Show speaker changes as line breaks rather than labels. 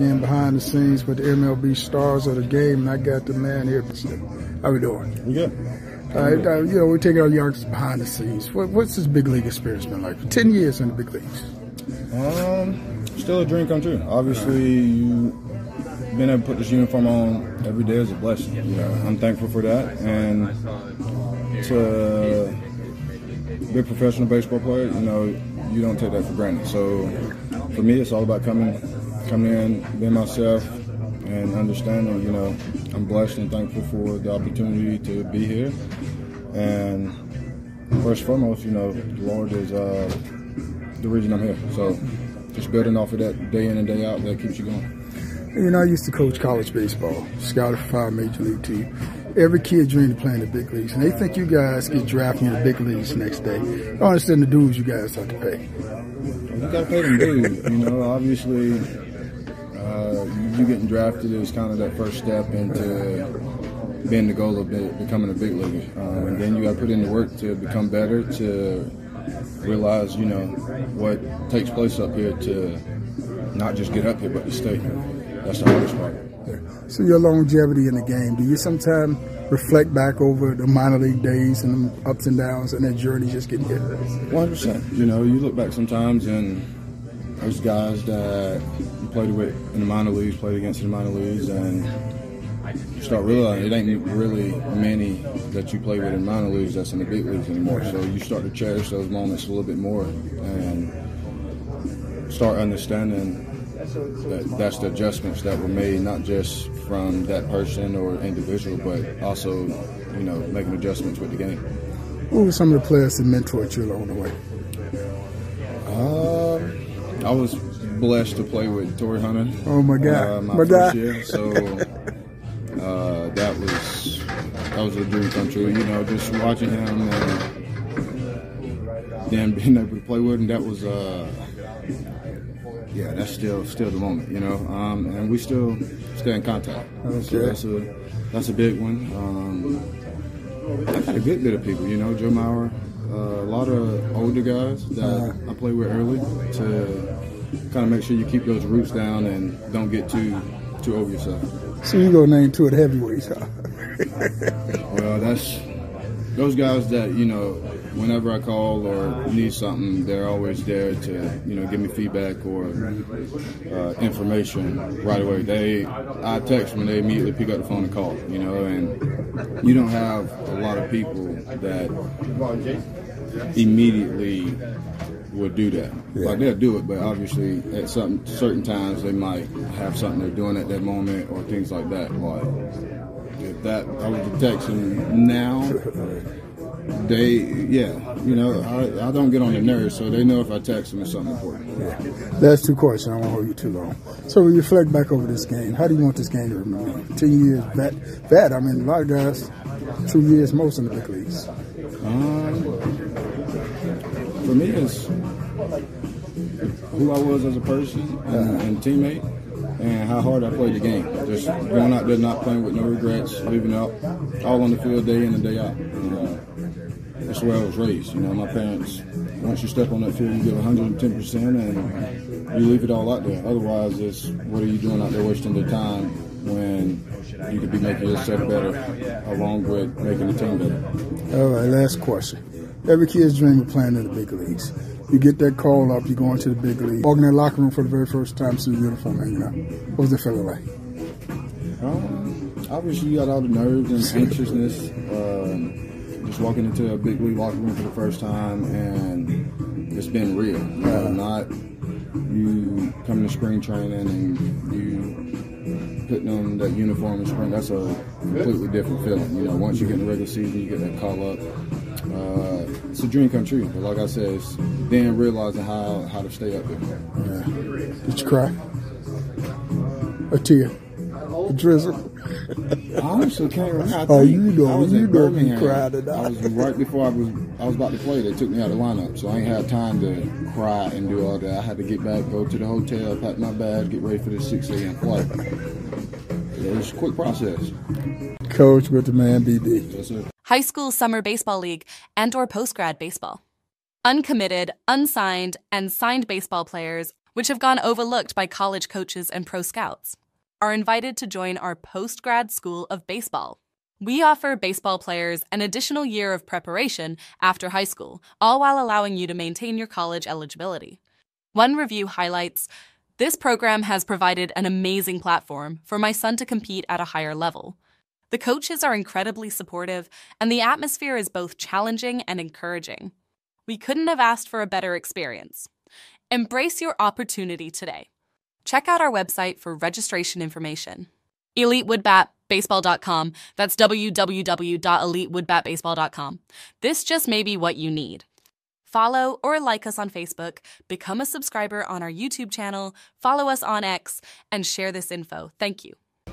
again behind the scenes with the MLB stars of the game, and I got the man here. How we doing?
We good.
We're taking our youngsters behind the scenes. What's this big league experience been like? For 10 years in the big leagues.
Still a dream come true. Obviously, you being able to put this uniform on every day is a blessing. I'm thankful for that, and to be a professional baseball player, you don't take that for granted. So for me, it's all about coming in, being myself, and understanding, I'm blessed and thankful for the opportunity to be here. And first and foremost, the Lord is the reason I'm here. So just building off of that day in and day out, that keeps you going.
I used to coach college baseball, scouted for 5 major league teams. Every kid dreamed of playing the big leagues, and they think you guys get drafted in the big leagues the next day. I don't understand the dues you guys have to pay.
You got to pay them dues. Obviously, you getting drafted is kind of that first step into being the goal of becoming a big leaguer. And then you got to put in the work to become better, to realize, what takes place up here, to not just get up here, but to stay here. That's the hardest part.
So your longevity in the game, do you sometimes reflect back over the minor league days and the ups and downs and that journey just getting hit?
100%. You look back sometimes and there's guys that you played with in the minor leagues, played against in the minor leagues, and you start realizing it ain't really many that you play with in minor leagues that's in the big leagues anymore. So you start to cherish those moments a little bit more and start understanding that's the adjustments that were made, not just from that person or individual, but also, making adjustments with the game.
Who were some of the players that mentored you along the way?
I was blessed to play with Torii Hunter.
Oh my God,
my first year. So that was a dream come true. Just watching him and then being able to play with him, that was. Yeah, that's still the moment, and we still stay in contact.
Okay.
So that's a big one. I got a good bit of people, Joe Mauer, a lot of older guys that I play with early to kind of make sure you keep those roots down and don't get too over yourself.
So you go name 2 of the heavyweights, huh?
Well, that's those guys that, whenever I call or need something, they're always there to, give me feedback or information right away. I text when they immediately pick up the phone and call, and you don't have a lot of people that immediately would do that.
Yeah.
Like, they'll do it, but obviously at certain times they might have something they're doing at that moment or things like that. Like, if I was texting now, I don't get on their nerves, so they know if I text them it's something important.
Yeah. Last 2 questions. I won't hold you too long. So when you reflect back over this game, how do you want this game to remember? 10 years, that. I mean, a lot of guys, 2 years most in the big leagues.
For me, it's who I was as a person and teammate, and how hard I played the game. Just going out there, not playing with no regrets, leaving out all on the field day in and day out. That's the way I was raised. My parents, once you step on that field, you give 110% and you leave it all out there. Otherwise, it's what are you doing out there wasting the time when you could be making yourself better along with making the team better.
All right, last question. Every kid's dream of playing in the big leagues. You get that call up, you go into the big league, walking in the locker room for the very first time, see the uniform hanging up. What was it feeling like?
Obviously, you got all the nerves and anxiousness. Just walking into a big league locker room for the first time, and it's been real. Not you coming to spring training and you putting on that uniform in spring. That's a completely different feeling. Once you get in the regular season, you get that call up. It's a dream come true. But like I said, it's then realizing how to stay up there.
Yeah. Did you cry? A tear? A drizzle?
I honestly can't remember. I
was in Birmingham. Cried it out.
I was right before I was about to play. They took me out of the lineup, so I ain't had time to cry and do all that. I had to get back, go to the hotel, pack my bag, get ready for the 6 a.m. flight. It was a quick process.
Coach with the man, BB.
Yes, sir.
High school summer baseball league and/or post-grad baseball. Uncommitted, unsigned, and signed baseball players which have gone overlooked by college coaches and pro scouts, are invited to join our post-grad School of Baseball. We offer baseball players an additional year of preparation after high school, all while allowing you to maintain your college eligibility. One review highlights, "This program has provided an amazing platform for my son to compete at a higher level. The coaches are incredibly supportive, and the atmosphere is both challenging and encouraging. We couldn't have asked for a better experience." Embrace your opportunity today. Check out our website for registration information. EliteWoodBatBaseball.com. That's www.EliteWoodBatBaseball.com. This just may be what you need. Follow or like us on Facebook, become a subscriber on our YouTube channel, follow us on X, and share this info. Thank you.